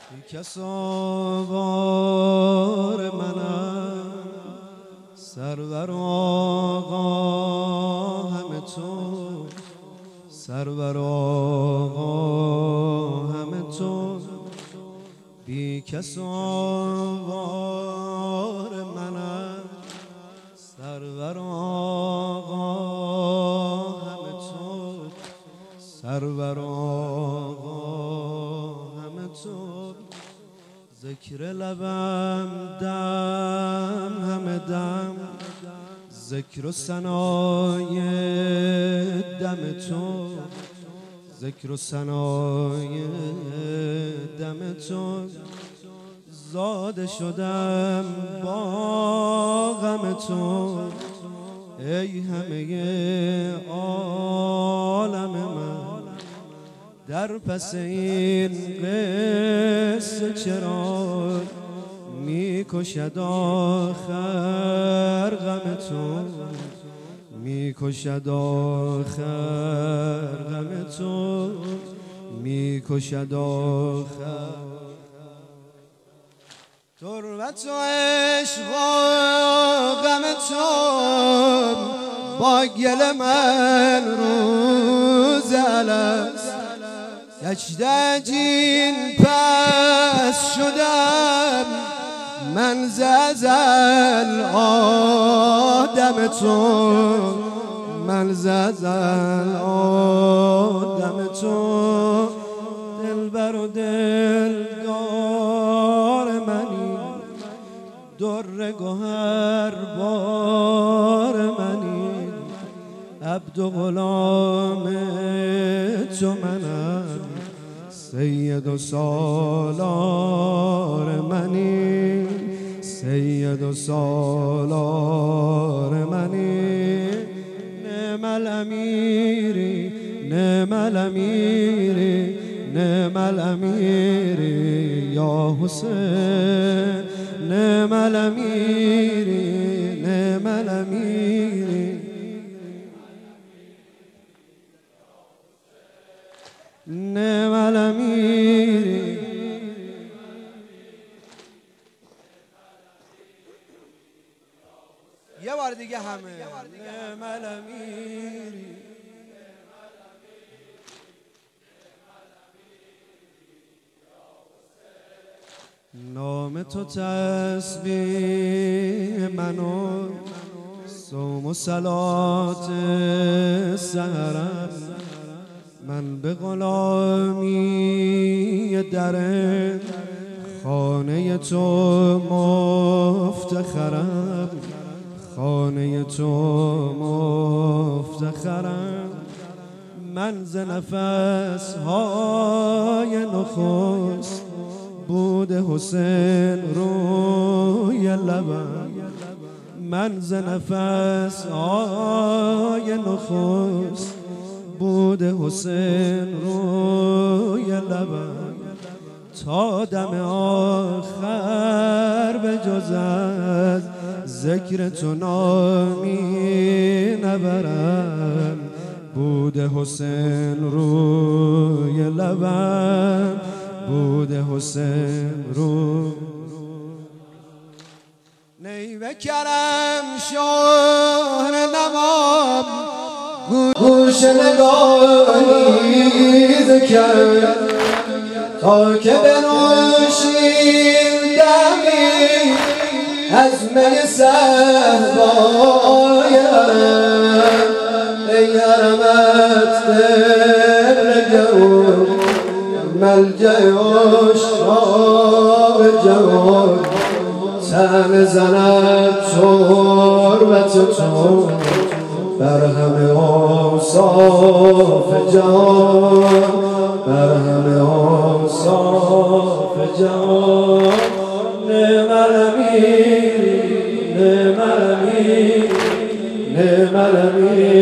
کس آوار منم سرور آقا همه تو، سرور آقا همه تو، بی کس آوار منم سرور آقا همه تو، سرور آقا همه تو. ذکر لبم دم همه دم، ذکر و ثنای دم تو، ذکر و ثنای دم تو. زاده شدم با غم تو ای همه عالم من، در پس این قصه چرا میکشد آخر غم تو، میکشد آخر غم تو، میکشد آخر. تربت و عشق و غم تو با گل من روز الست، گشت عجین پس شدم من ز ازل آدم تو، من ز ازل آدم تو. دلبر و دلدار منی، در گوهر بار منی، عبد و غلام تو منم، سید و سالار منی، سید و سالار منی. نعم الامیری نعم الامیری نعم الامیری یا حسین، نعم الامیری نعم الامیری نعم الامیری. یه بار دیگه همه نعم الامیری. نام تو تسبیح منو، صوم و صلات سحرم، من به غلامی در خانه تو مفتخرم، خانه تو مفتخرم. من ز نفس های نخست بود حسین روی لبم، من ز نفس های نخست بود حسین روی لبم، تا دم آخر به جز از ذکر تو نامی نبرم، بود حسین روی لبم، بود حسین رو. نیوه کرم شهر نمام گوش نگاهی کرد، تا که بنوشیم دمی از می صهبایم. ای حرمت قبله ملجأ عشاق جوان، طعم زند تربت تو بر همه اوصاف جهان، بر همه اوصاف جهان. نعم الامیری نعم الامیری نعم الامیری